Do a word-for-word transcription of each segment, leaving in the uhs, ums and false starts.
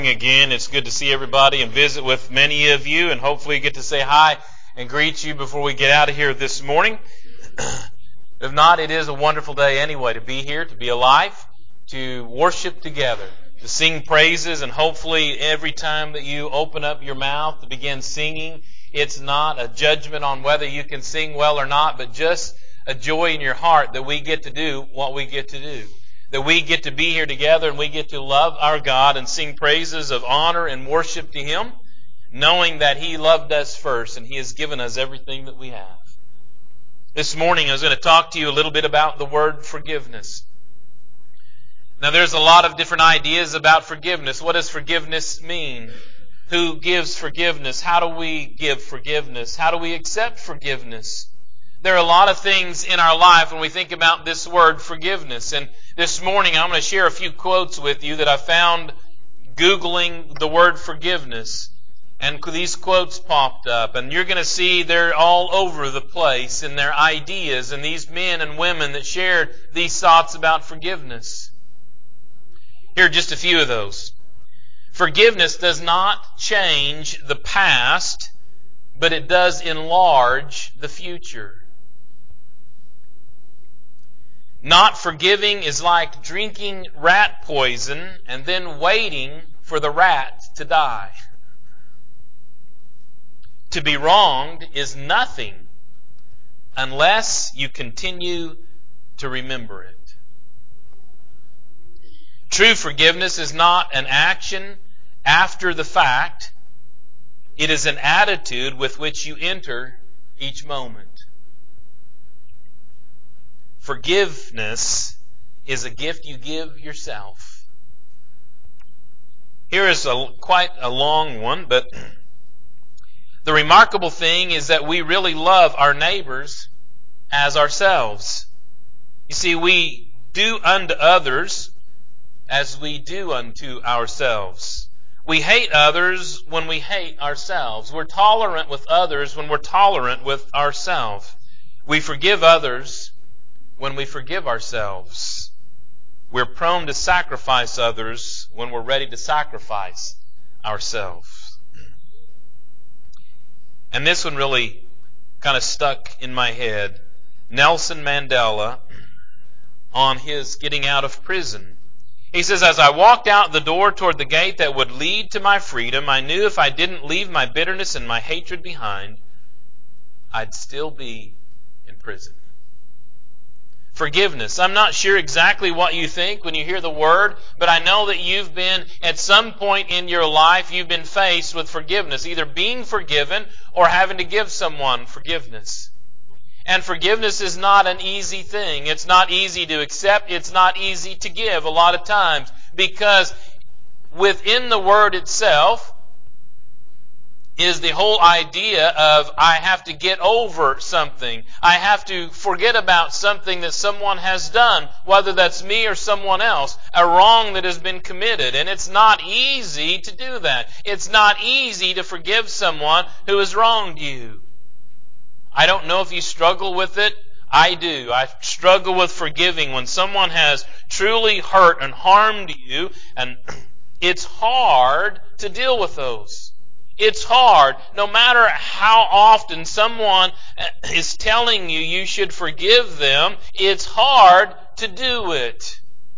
Again, it's good to see everybody and visit with many of you, and hopefully get to say hi and greet you before we get out of here this morning. If not, it is a wonderful day anyway to be here, to be alive, to worship together, to sing praises, and hopefully every time that you open up your mouth to begin singing, it's not a judgment on whether you can sing well or not, but just a joy in your heart that we get to do what we get to do. That we get to be here together and we get to love our God and sing praises of honor and worship to Him, knowing that He loved us first and He has given us everything that we have. This morning I was going to talk to you a little bit about the word forgiveness. Now there's a lot of different ideas about forgiveness. What does forgiveness mean? Who gives forgiveness? How do we give forgiveness? How do we accept forgiveness? There are a lot of things in our life when we think about this word forgiveness. And this morning I'm going to share a few quotes with you that I found Googling the word forgiveness. And these quotes popped up. And you're going to see they're all over the place in their ideas. And these men and women that shared these thoughts about forgiveness. Here are just a few of those. Forgiveness does not change the past, but it does enlarge the future. Not forgiving is like drinking rat poison and then waiting for the rat to die. To be wronged is nothing unless you continue to remember it. True forgiveness is not an action after the fact. It is an attitude with which you enter each moment. Forgiveness is a gift you give yourself. Here is a, quite a long one, but the remarkable thing is that we really love our neighbors as ourselves. You see, we do unto others as we do unto ourselves. We hate others when we hate ourselves. We're tolerant with others when we're tolerant with ourselves. We forgive others when we forgive ourselves. We're prone to sacrifice others when we're ready to sacrifice ourselves. And this one really kind of stuck in my head. Nelson Mandela, on his getting out of prison. He says, as I walked out the door toward the gate that would lead to my freedom, I knew if I didn't leave my bitterness and my hatred behind, I'd still be in prison. Forgiveness. I'm not sure exactly what you think when you hear the word, but I know that you've been, at some point in your life, you've been faced with forgiveness, either being forgiven or having to give someone forgiveness. And forgiveness is not an easy thing. It's not easy to accept. It's not easy to give a lot of times, because within the word itself is the whole idea of I have to get over something. I have to forget about something that someone has done, whether that's me or someone else, a wrong that has been committed. And it's not easy to do that. It's not easy to forgive someone who has wronged you. I don't know if you struggle with it. I do. I struggle with forgiving when someone has truly hurt and harmed you, and it's hard to deal with those. It's hard. No matter how often someone is telling you you should forgive them, it's hard to do it.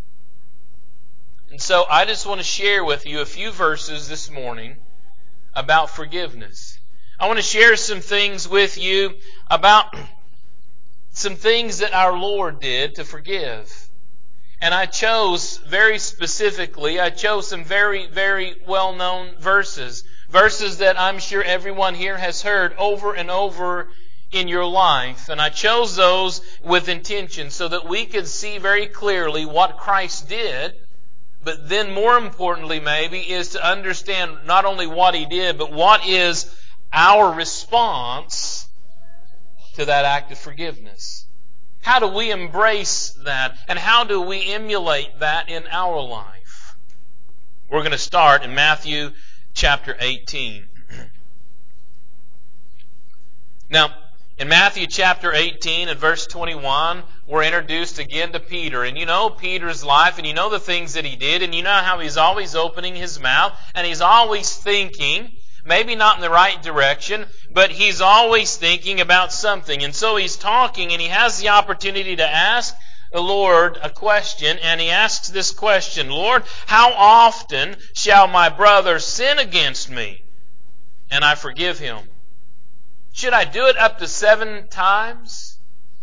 And so I just want to share with you a few verses this morning about forgiveness. I want to share some things with you about some things that our Lord did to forgive. And I chose very specifically, I chose some very, very well-known verses. Verses that I'm sure everyone here has heard over and over in your life. And I chose those with intention so that we could see very clearly what Christ did. But then more importantly maybe is to understand not only what He did, but what is our response to that act of forgiveness. How do we embrace that? And how do we emulate that in our life? We're going to start in Matthew chapter eighteen. Now, In Matthew chapter eighteen and verse twenty-one, we're introduced again to Peter. And you know Peter's life, and you know the things that he did, and you know how he's always opening his mouth, and he's always thinking, maybe not in the right direction, but he's always thinking about something. And so he's talking, and he has the opportunity to ask the Lord a question, and he asks this question, Lord, how often shall my brother sin against me, and I forgive him? Should I do it up to seven times?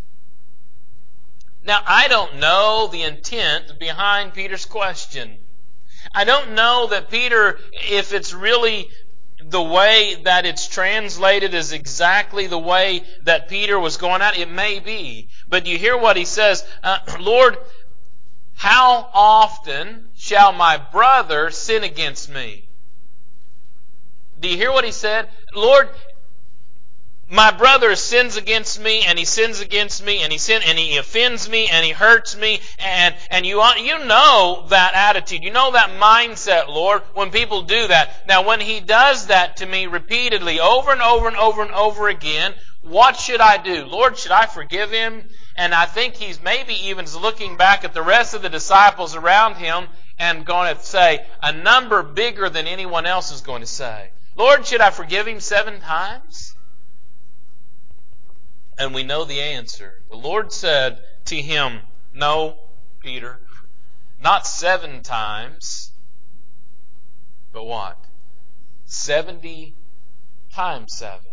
Now, I don't know the intent behind Peter's question. I don't know that Peter, if it's really the way that it's translated is exactly the way that Peter was going at. It may be. But you hear what he says, uh, Lord, how often shall my brother sin against me? Do you hear what he said? Lord, my brother sins against me, and he sins against me, and he sin, and he offends me, and he hurts me, and and you you know that attitude, you know that mindset, Lord, when people do that. Now, when he does that to me repeatedly, over and over and over and over again, what should I do? Lord, should I forgive him? And I think he's maybe even looking back at the rest of the disciples around him and going to say a number bigger than anyone else is going to say. Lord, should I forgive him seven times? And we know the answer. The Lord said to him, no, Peter, not seven times, but what? Seventy times seven.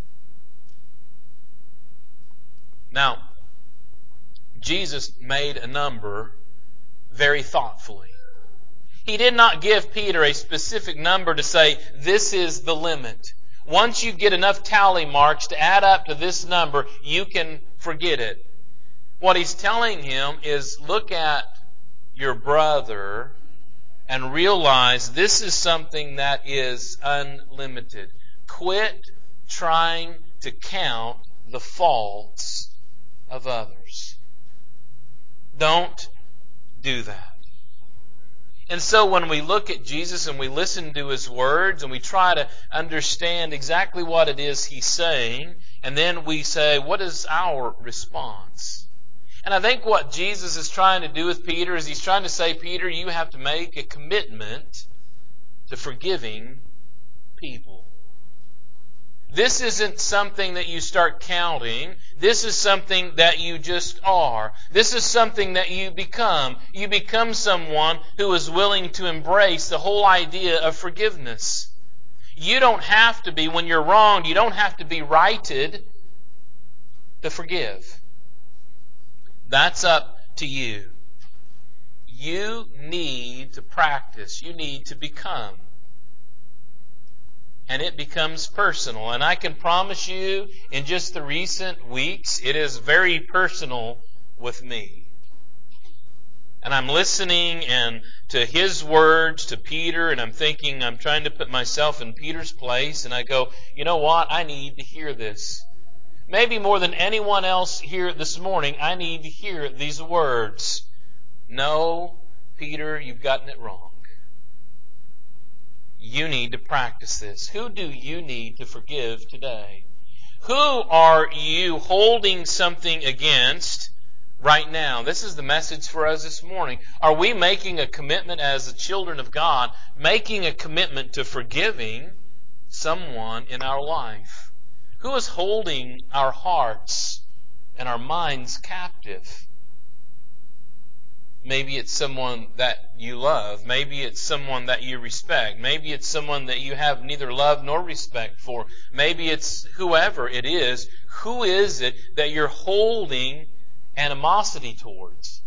Now, Jesus made a number very thoughtfully. He did not give Peter a specific number to say, this is the limit. Once you get enough tally marks to add up to this number, you can forget it. What he's telling him is look at your brother and realize this is something that is unlimited. Quit trying to count the faults of others. Don't do that. And so when we look at Jesus and we listen to His words and we try to understand exactly what it is He's saying, and then we say, what is our response? And I think what Jesus is trying to do with Peter is He's trying to say, Peter, you have to make a commitment to forgiving people. This isn't something that you start counting. This is something that you just are. This is something that you become. You become someone who is willing to embrace the whole idea of forgiveness. You don't have to be, when you're wronged, you don't have to be righted to forgive. That's up to you. You need to practice. You need to become. And it becomes personal. And I can promise you, in just the recent weeks, it is very personal with me. And I'm listening and to his words, to Peter, and I'm thinking, I'm trying to put myself in Peter's place, and I go, you know what? I need to hear this. Maybe more than anyone else here this morning, I need to hear these words. No, Peter, you've gotten it wrong. You need to practice this. Who do you need to forgive today? Who are you holding something against right now? This is the message for us this morning. Are we making a commitment as the children of God, making a commitment to forgiving someone in our life? Who is holding our hearts and our minds captive? Maybe it's someone that you love. Maybe it's someone that you respect. Maybe it's someone that you have neither love nor respect for. Maybe it's whoever it is. Who is it that you're holding animosity towards?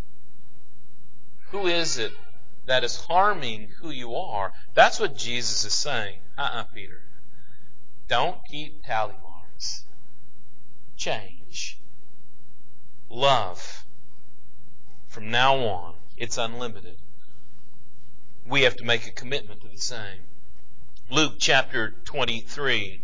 Who is it that is harming who you are? That's what Jesus is saying. Uh-uh, Peter. Don't keep tally marks. Change. Love. From now on, it's unlimited. We have to make a commitment to the same. Luke chapter twenty-three.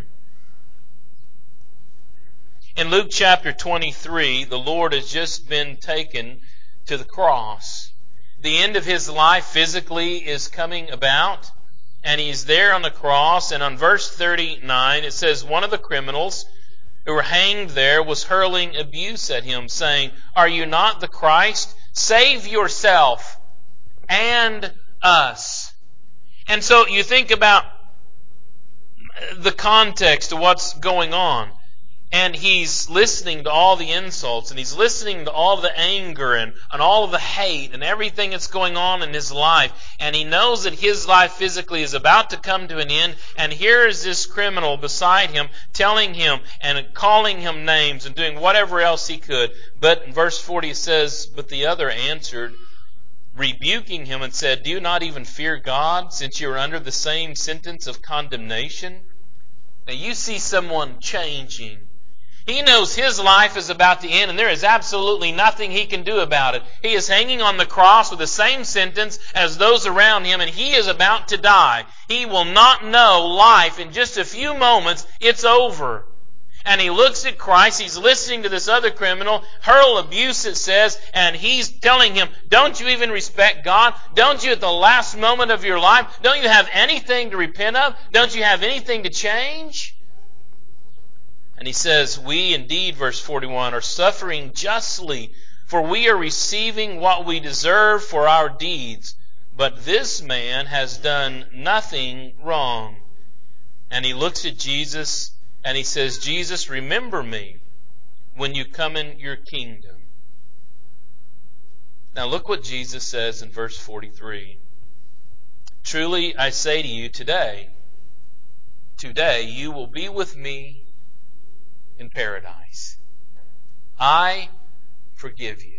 In Luke chapter twenty-three, the Lord has just been taken to the cross. The end of His life physically is coming about, and He's there on the cross. And on verse thirty-nine, it says, one of the criminals who were hanged there was hurling abuse at him, saying, "Are you not the Christ? Save yourself and us." And so you think about the context of what's going on. And he's listening to all the insults, and he's listening to all the anger and, and all of the hate and everything that's going on in his life. And he knows that his life physically is about to come to an end. And here is this criminal beside him telling him and calling him names and doing whatever else he could. But in verse forty it says, "But the other answered, rebuking him and said, 'Do you not even fear God, since you are under the same sentence of condemnation?'" Now you see someone changing. He knows his life is about to end and there is absolutely nothing he can do about it. He is hanging on the cross with the same sentence as those around him, and he is about to die. He will not know life in just a few moments. It's over. And he looks at Christ. He's listening to this other criminal hurl abuse, it says, and he's telling him, "Don't you even respect God? Don't you at the last moment of your life, don't you have anything to repent of? Don't you have anything to change?" And he says, "We indeed," verse forty-one, "are suffering justly, for we are receiving what we deserve for our deeds. But this man has done nothing wrong." And he looks at Jesus and he says, "Jesus, remember me when you come in your kingdom." Now look what Jesus says in verse forty-three. "Truly I say to you today, today you will be with me in paradise." I forgive you.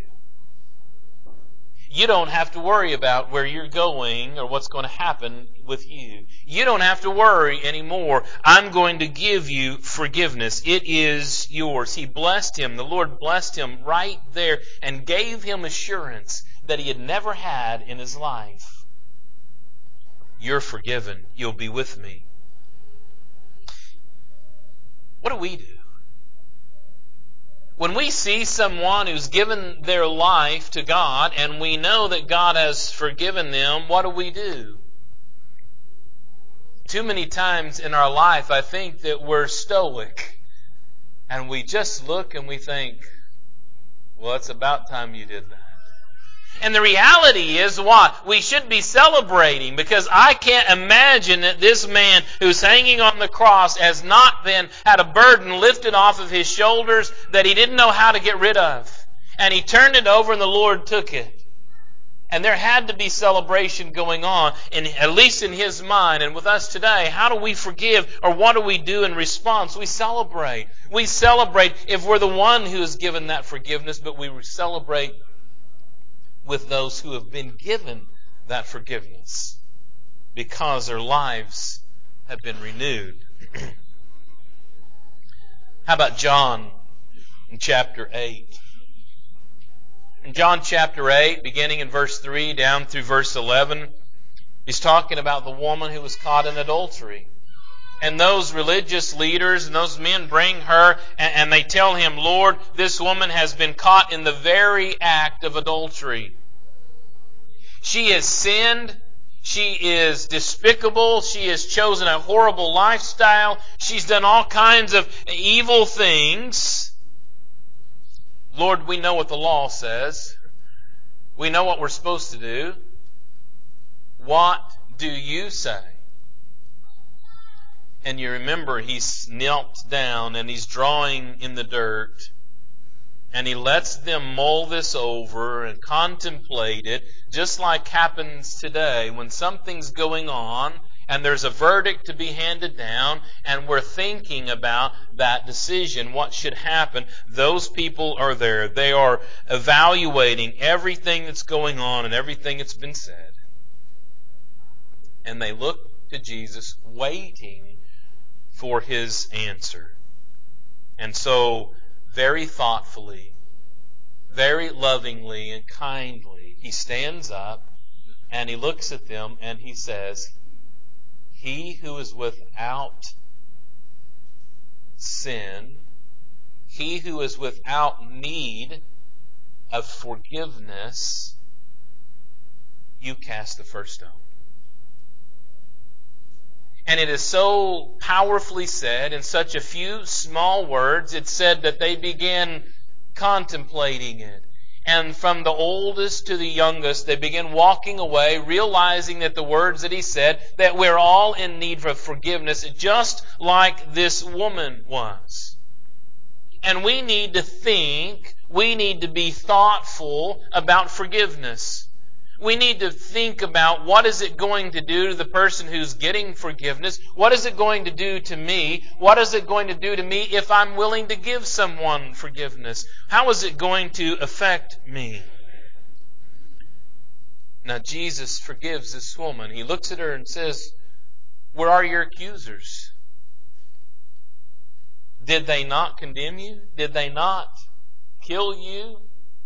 You don't have to worry about where you're going or what's going to happen with you. You don't have to worry anymore. I'm going to give you forgiveness. It is yours. He blessed him. The Lord blessed him right there and gave him assurance that he had never had in his life. You're forgiven. You'll be with me. What do we do? When we see someone who's given their life to God and we know that God has forgiven them, what do we do? Too many times in our life, I think that we're stoic and we just look and we think, well, it's about time you did that. And the reality is what? We should be celebrating, because I can't imagine that this man who's hanging on the cross has not then had a burden lifted off of his shoulders that he didn't know how to get rid of. And he turned it over and the Lord took it. And there had to be celebration going on, in, at least in his mind. And with us today, how do we forgive, or what do we do in response? We celebrate. We celebrate if we're the one who has given that forgiveness, but we celebrate with those who have been given that forgiveness because their lives have been renewed. How about John in chapter eight? In John chapter eight, beginning in verse three down through verse eleven, he's talking about the woman who was caught in adultery. And those religious leaders and those men bring her and, and they tell him, "Lord, this woman has been caught in the very act of adultery. She has sinned. She is despicable. She has chosen a horrible lifestyle. She's done all kinds of evil things. Lord, we know what the law says. We know what we're supposed to do. What do you say?" And you remember he's knelt down and he's drawing in the dirt. And he lets them mull this over and contemplate it, just like happens today when something's going on and there's a verdict to be handed down and we're thinking about that decision, what should happen. Those people are there. They are evaluating everything that's going on and everything that's been said. And they look to Jesus, waiting for his answer. And so, very thoughtfully, very lovingly and kindly, he stands up and he looks at them and he says, "He who is without sin, he who is without need of forgiveness, you cast the first stone." And it is so powerfully said in such a few small words. It said that they began contemplating it. And from the oldest to the youngest, they began walking away, realizing that the words that he said, that we're all in need of forgiveness, just like this woman was. And we need to think, we need to be thoughtful about forgiveness. We need to think about what is it going to do to the person who's getting forgiveness? What is it going to do to me? What is it going to do to me if I'm willing to give someone forgiveness? How is it going to affect me? Now Jesus forgives this woman. He looks at her and says, "Where are your accusers? Did they not condemn you? Did they not kill you?"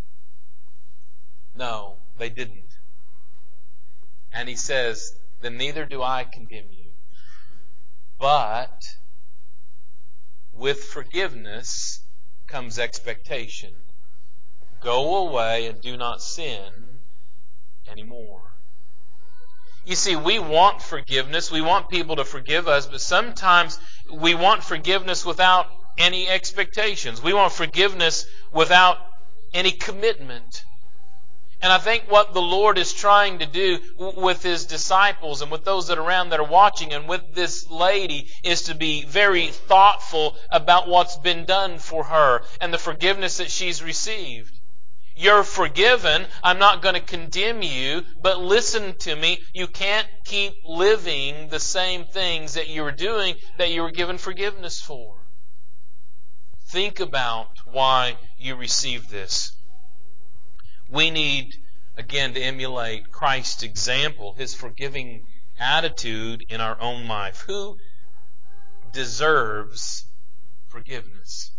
No, they didn't. And he says, "Then neither do I condemn you. But with forgiveness comes expectation. Go away and do not sin anymore." You see, we want forgiveness. We want people to forgive us, but sometimes we want forgiveness without any expectations. We want forgiveness without any commitment. And I think what the Lord is trying to do with His disciples and with those that are around that are watching and with this lady is to be very thoughtful about what's been done for her and the forgiveness that she's received. You're forgiven. I'm not going to condemn you, but listen to me. You can't keep living the same things that you were doing that you were given forgiveness for. Think about why you received this. We need, again, to emulate Christ's example, His forgiving attitude in our own life. Who deserves forgiveness?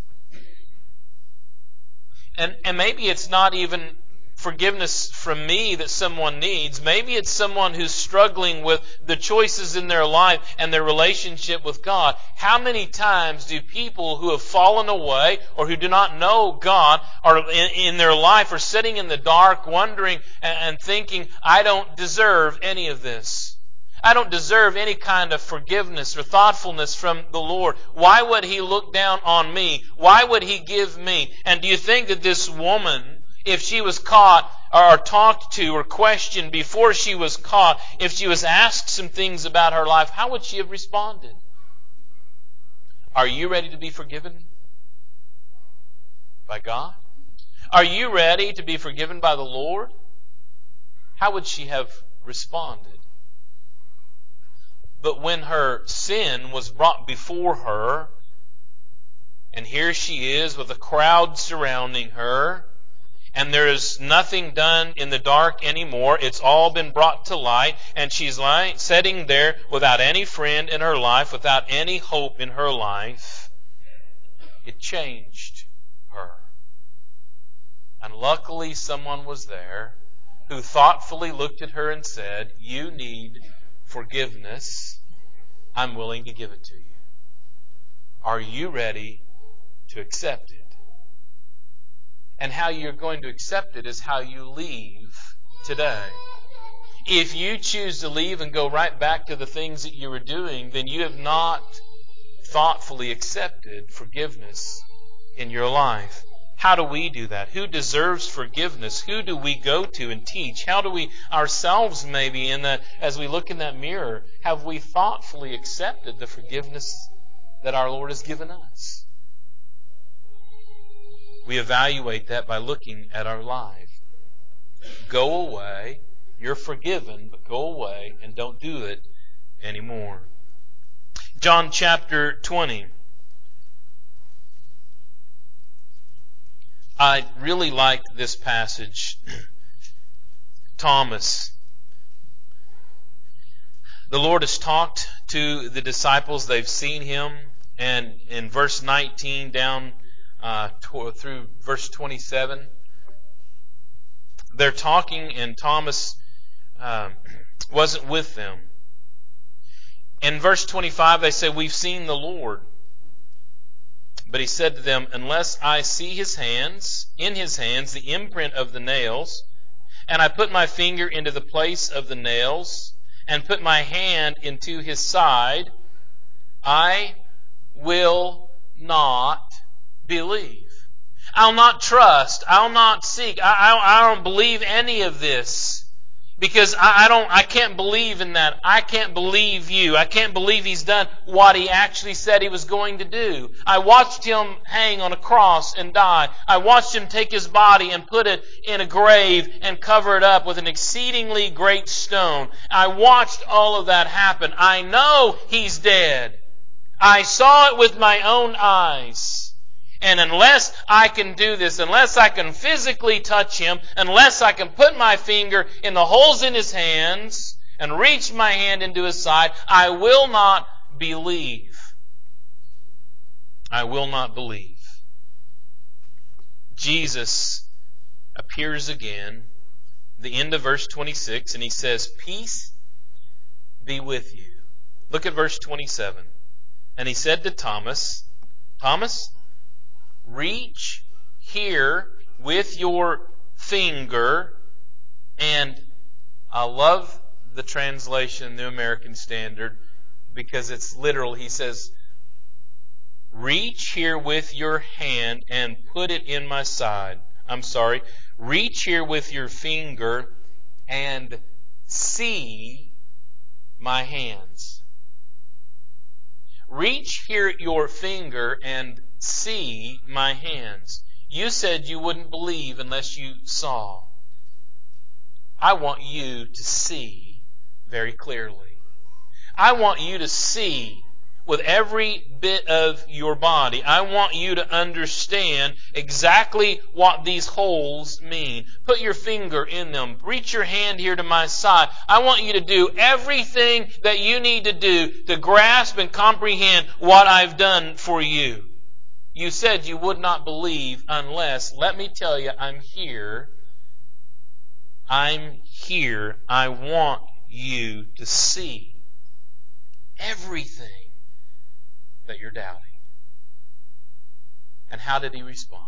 And, and maybe it's not even forgiveness from me that someone needs. Maybe it's someone who's struggling with the choices in their life and their relationship with God. How many times do people who have fallen away or who do not know God or in, in their life are sitting in the dark wondering and, and thinking, I don't deserve any of this. I don't deserve any kind of forgiveness or thoughtfulness from the Lord. Why would He look down on me? Why would He give me? And do you think that this woman, if she was caught or talked to or questioned before she was caught, if she was asked some things about her life, how would she have responded? Are you ready to be forgiven by God? Are you ready to be forgiven by the Lord? How would she have responded? But when her sin was brought before her, and here she is with a crowd surrounding her, and there is nothing done in the dark anymore. It's all been brought to light, and she's lying, sitting there without any friend in her life, without any hope in her life. It changed her. And luckily someone was there who thoughtfully looked at her and said, "You need forgiveness. I'm willing to give it to you. Are you ready to accept it?" And how you're going to accept it is how you leave today. If you choose to leave and go right back to the things that you were doing, then you have not thoughtfully accepted forgiveness in your life. How do we do that? Who deserves forgiveness? Who do we go to and teach? How do we ourselves maybe in that, as we look in that mirror, have we thoughtfully accepted the forgiveness that our Lord has given us? We evaluate that by looking at our life. Go away. You're forgiven, but go away and don't do it anymore. John chapter twenty. I really like this passage. Thomas. The Lord has talked to the disciples. They've seen Him. And in verse nineteen down uh, to, through verse twenty-seven, they're talking and Thomas um, wasn't with them. In verse twenty-five, they say, "We've seen the Lord." But He said to them, "Unless I see His hands, in His hands, the imprint of the nails, and I put my finger into the place of the nails, and put my hand into his side, I will not believe. I'll not trust. I'll not seek. I, I, I don't believe any of this. Because I, I don't, I can't believe in that. I can't believe you. I can't believe he's done what he actually said he was going to do. I watched him hang on a cross and die. I watched him take his body and put it in a grave and cover it up with an exceedingly great stone. I watched all of that happen. I know he's dead. I saw it with my own eyes. And unless I can do this, unless I can physically touch him, unless I can put my finger in the holes in his hands and reach my hand into his side, I will not believe. I will not believe. Jesus appears again, the end of verse twenty-six, and he says, "Peace be with you." Look at verse twenty-seven. And he said to Thomas, "Thomas, reach here with your finger," and I love the translation, New American Standard, because it's literal. He says, "Reach here with your hand and put it in my side." I'm sorry. "Reach here with your finger and see my hands." Reach here your finger and see my hands. You said you wouldn't believe unless you saw. I want you to see very clearly. I want you to see with every bit of your body. I want you to understand exactly what these holes mean. Put your finger in them. Reach your hand here to my side. I want you to do everything that you need to do to grasp and comprehend what I've done for you. You said you would not believe unless, let me tell you, I'm here. I'm here. I want you to see everything that you're doubting. And how did he respond?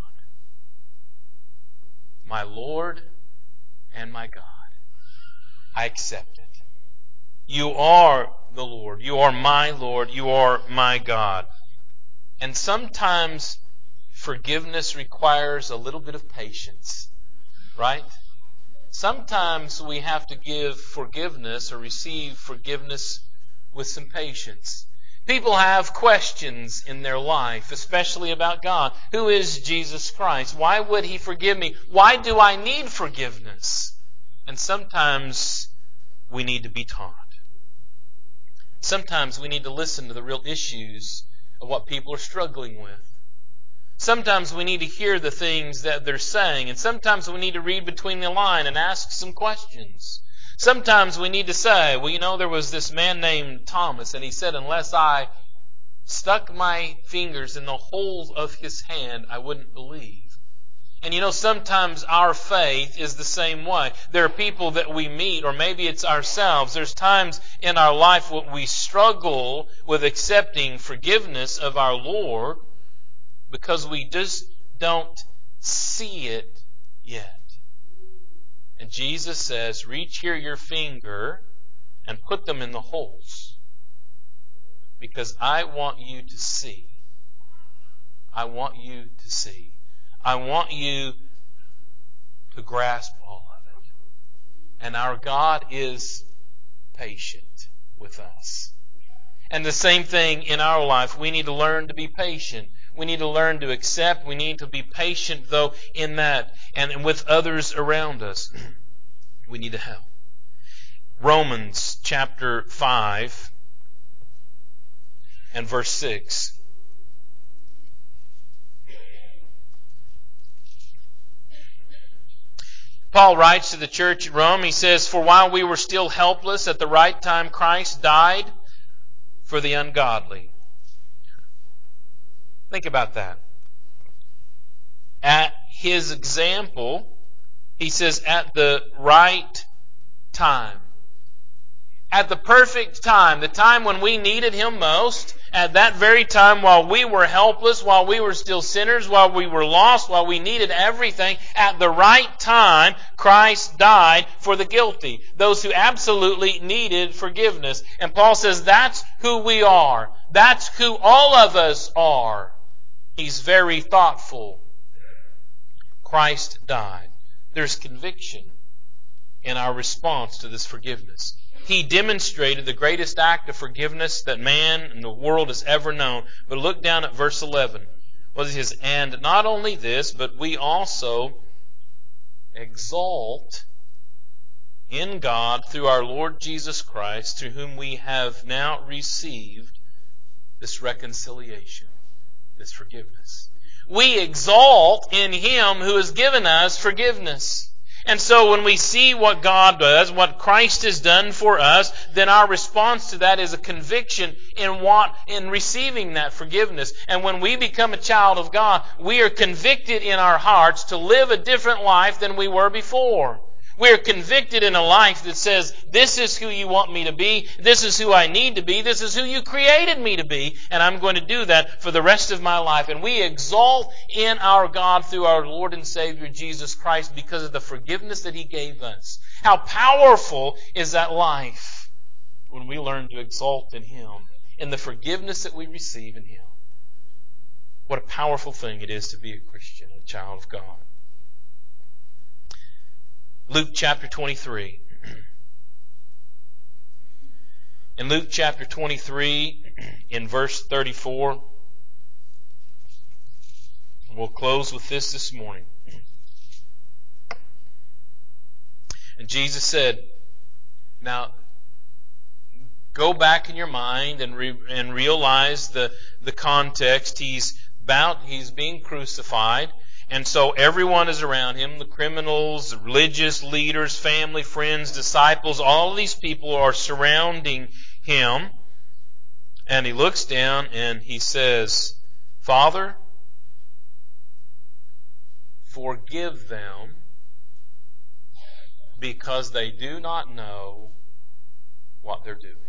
"My Lord and my God, I accept it. You are the Lord. You are my Lord. You are my God." And sometimes forgiveness requires a little bit of patience, right? Sometimes we have to give forgiveness or receive forgiveness with some patience. People have questions in their life, especially about God. Who is Jesus Christ? Why would He forgive me? Why do I need forgiveness? And sometimes we need to be taught. Sometimes we need to listen to the real issues of what people are struggling with. Sometimes we need to hear the things that they're saying, and sometimes we need to read between the line and ask some questions. Sometimes we need to say, well, you know, there was this man named Thomas, and he said, unless I stuck my fingers in the holes of his hand, I wouldn't believe. And you know, sometimes our faith is the same way. There are people that we meet, or maybe it's ourselves. There's times in our life when we struggle with accepting forgiveness of our Lord because we just don't see it yet. And Jesus says, reach here your finger and put them in the holes, because I want you to see. I want you to see. I want you to grasp all of it. And our God is patient with us. And the same thing in our life. We need to learn to be patient. We need to learn to accept. We need to be patient, though, in that. And with others around us. We need to help. Romans chapter five and verse six. Paul writes to the church at Rome, he says, for while we were still helpless, at the right time Christ died for the ungodly. Think about that. At His example, he says, at the right time. At the perfect time, the time when we needed Him most, At that very time, while we were helpless, while we were still sinners, while we were lost, while we needed everything, at the right time, Christ died for the guilty, those who absolutely needed forgiveness. And Paul says that's who we are. That's who all of us are. He's very thoughtful. Christ died. There's conviction in our response to this forgiveness. He demonstrated the greatest act of forgiveness that man and the world has ever known. But look down at verse eleven. What is his? And not only this, but we also exalt in God through our Lord Jesus Christ, through whom we have now received this reconciliation, this forgiveness. We exalt in Him who has given us forgiveness. And so when we see what God does, what Christ has done for us, then our response to that is a conviction in what, in receiving that forgiveness. And when we become a child of God, we are convicted in our hearts to live a different life than we were before. We are convicted in a life that says, this is who you want me to be, this is who I need to be, this is who you created me to be, and I'm going to do that for the rest of my life. And we exalt in our God through our Lord and Savior Jesus Christ because of the forgiveness that He gave us. How powerful is that life when we learn to exalt in Him, in the forgiveness that we receive in Him. What a powerful thing it is to be a Christian, a child of God. Luke chapter twenty-three. In Luke chapter twenty-three, in verse thirty-four, we'll close with this this morning. And Jesus said, now, go back in your mind and re- and realize the, the context. He's about, he's being crucified. And so everyone is around him, the criminals, the religious leaders, family, friends, disciples, all of these people are surrounding him. And he looks down and he says, Father, forgive them because they do not know what they're doing.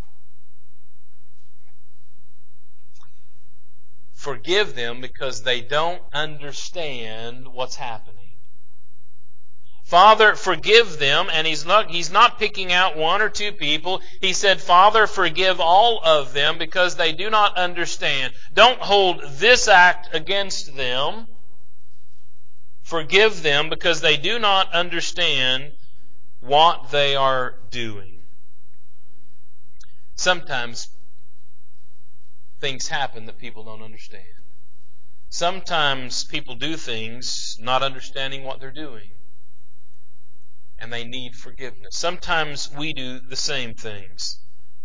Forgive them because they don't understand what's happening. Father, forgive them. And he's not, he's not picking out one or two people. He said, Father, forgive all of them because they do not understand. Don't hold this act against them. Forgive them because they do not understand what they are doing. Sometimes things happen that people don't understand. Sometimes people do things not understanding what they're doing. And they need forgiveness. Sometimes we do the same things.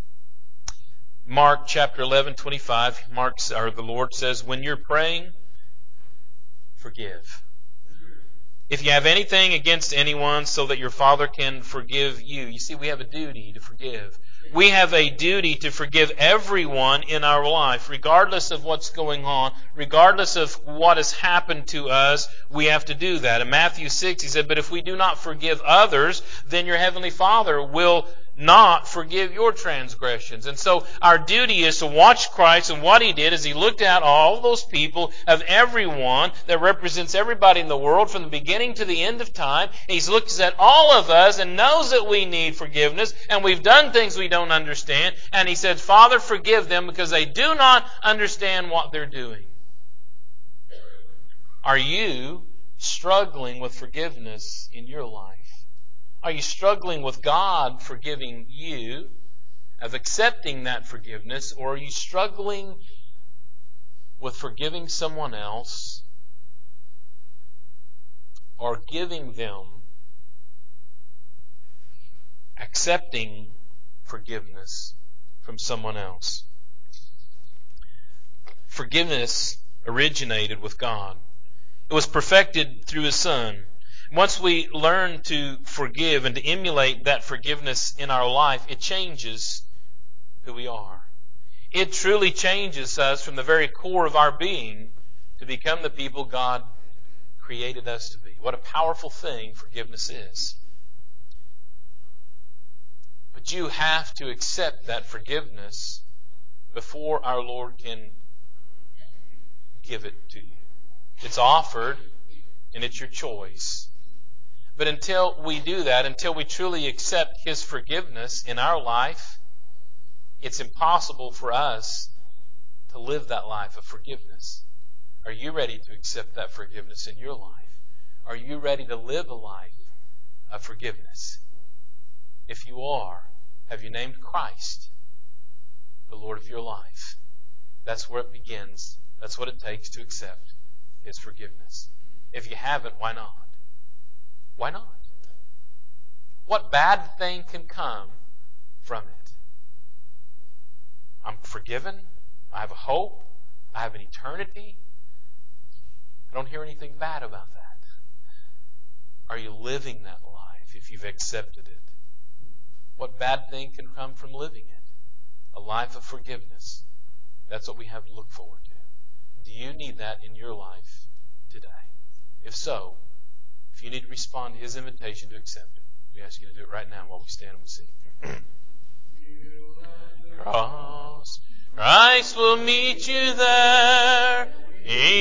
Mark chapter eleven, twenty-five, Mark, or the Lord says, when you're praying, forgive. If you have anything against anyone so that your Father can forgive you. You see, we have a duty to forgive. We have a duty to forgive everyone in our life, regardless of what's going on, regardless of what has happened to us, we have to do that. In Matthew six, He said, but if we do not forgive others, then your Heavenly Father will not forgive your transgressions. And so our duty is to watch Christ and what He did as He looked at all those people of everyone that represents everybody in the world from the beginning to the end of time. He's looked at all of us and knows that we need forgiveness and we've done things we don't understand. And He said, Father, forgive them because they do not understand what they're doing. Are you struggling with forgiveness in your life? Are you struggling with God forgiving you, of accepting that forgiveness, or are you struggling with forgiving someone else or giving them, accepting forgiveness from someone else? Forgiveness originated with God. It was perfected through His Son. Once we learn to forgive and to emulate that forgiveness in our life, it changes who we are. It truly changes us from the very core of our being to become the people God created us to be. What a powerful thing forgiveness is. But you have to accept that forgiveness before our Lord can give it to you. It's offered, and it's your choice. But until we do that, until we truly accept His forgiveness in our life, it's impossible for us to live that life of forgiveness. Are you ready to accept that forgiveness in your life? Are you ready to live a life of forgiveness? If you are, have you named Christ the Lord of your life? That's where it begins. That's what it takes to accept His forgiveness. If you haven't, why not? Why not? What bad thing can come from it? I'm forgiven. I have a hope. I have an eternity. I don't hear anything bad about that. Are you living that life if you've accepted it? What bad thing can come from living it? A life of forgiveness. That's what we have to look forward to. Do you need that in your life today? If so, if you need to respond to His invitation to accept it, we ask you to do it right now while we stand and we sing. Cross, Christ will meet you there.